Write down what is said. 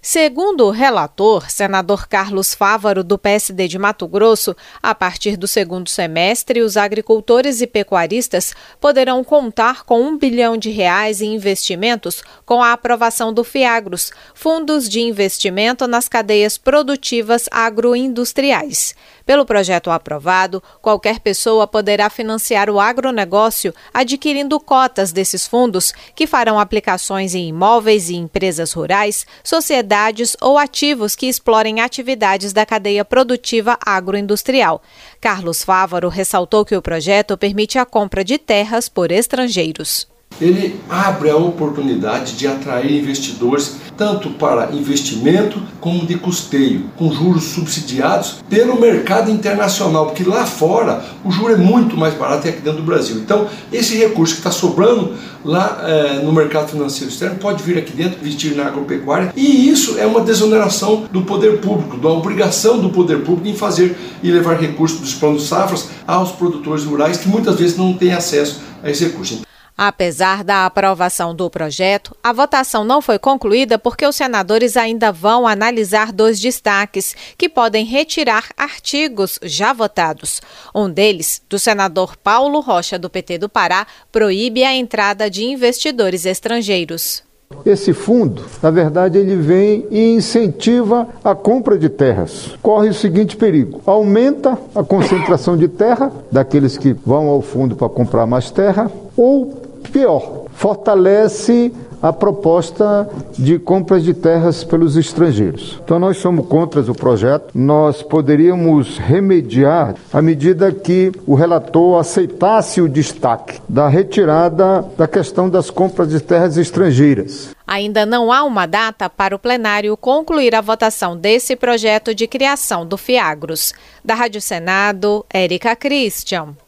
Segundo o relator, senador Carlos Fávaro, do PSD de Mato Grosso, a partir do segundo semestre, os agricultores e pecuaristas poderão contar com R$1 bilhão em investimentos com a aprovação do FIAGROS, Fundos de Investimento nas Cadeias Produtivas Agroindustriais. Pelo projeto aprovado, qualquer pessoa poderá financiar o agronegócio adquirindo cotas desses fundos, que farão aplicações em imóveis e empresas rurais, sociedades ou ativos que explorem atividades da cadeia produtiva agroindustrial. Carlos Fávaro ressaltou que o projeto permite a compra de terras por estrangeiros. Ele abre a oportunidade de atrair investidores tanto para investimento como de custeio, com juros subsidiados pelo mercado internacional, porque lá fora o juro é muito mais barato que aqui dentro do Brasil. Então, esse recurso que está sobrando lá no mercado financeiro externo pode vir aqui dentro, investir na agropecuária, e isso é uma desoneração do poder público, da obrigação do poder público em fazer e levar recursos dos planos safras aos produtores rurais que muitas vezes não têm acesso a esse recurso. Apesar da aprovação do projeto, a votação não foi concluída porque os senadores ainda vão analisar 2 destaques, que podem retirar artigos já votados. Um deles, do senador Paulo Rocha, do PT do Pará, proíbe a entrada de investidores estrangeiros. Esse fundo, na verdade, ele vem e incentiva a compra de terras. Corre o seguinte perigo: aumenta a concentração de terra daqueles que vão ao fundo para comprar mais terra, ou pior, fortalece a proposta de compras de terras pelos estrangeiros. Então nós somos contra o projeto. Nós poderíamos remediar à medida que o relator aceitasse o destaque da retirada da questão das compras de terras estrangeiras. Ainda não há uma data para o plenário concluir a votação desse projeto de criação do FIAGROS. Da Rádio Senado, Érica Christian.